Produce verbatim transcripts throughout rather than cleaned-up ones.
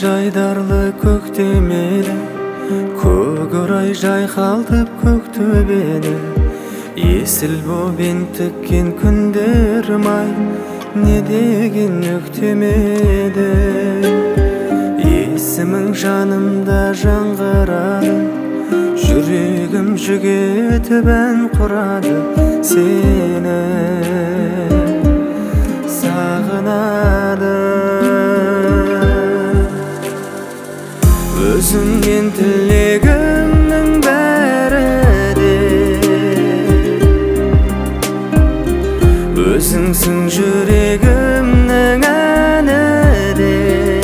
жайдарлы көктемелі, көкорай жайқалтып көк төбені. Есіл бобен тіккен күндерім ай, не деген өктемеді. Есімің жанымда жаңғырады, жүрегім жүгетіп ән құрады. Сені сағынады. Өзіңнен тілегімнің бәрі де, өзіңсің жүрегімнің әні де,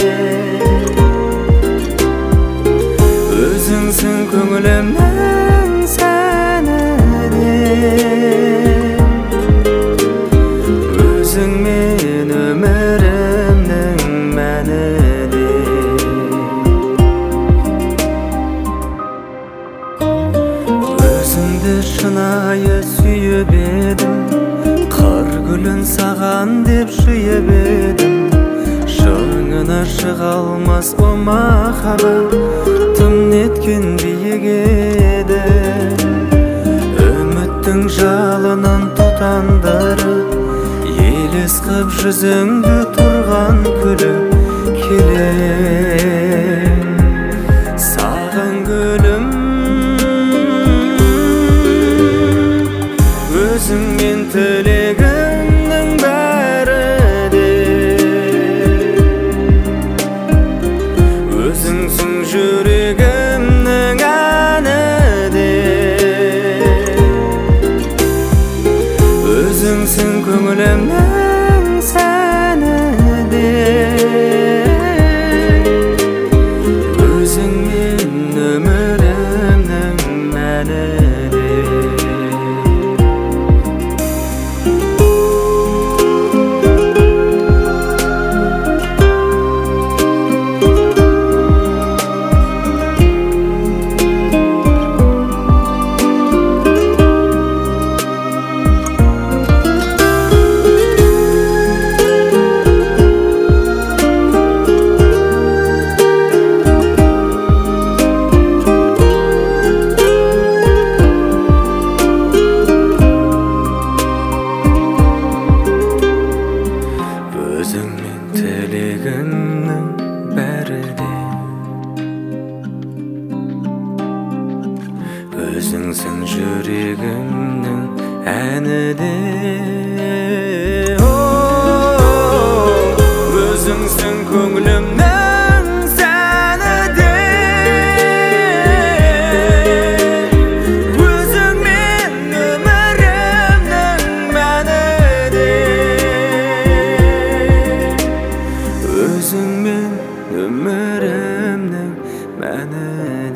өзіңсің көңілімнің сәні де, өзіңмен өмірімнің мәні де. Өзіңді шынайы сүйіп едім, қыр гүлін саған деп жиып едім. Шыңына шыға алмас о махаббат, тым неткен биік еді. Үміттің жалынын тұтандырып, елес қып жүзіңді тұрған күліп келем. Саған гүлім, өзіңмен тілегімнің бәрі де, өзіңсің жүрегімнің әні де, өзіңсің көңілімнің сәні де, өзіңмен өмірімнің мәні де. Өзіңмен тілегімнің бәрі де, өзіңсің жүрегімнің әні де. Өзіңсің көңілімнің сәні де, өзіңмен өмірімнің мәні де, өзіңмен өмірімнің мәні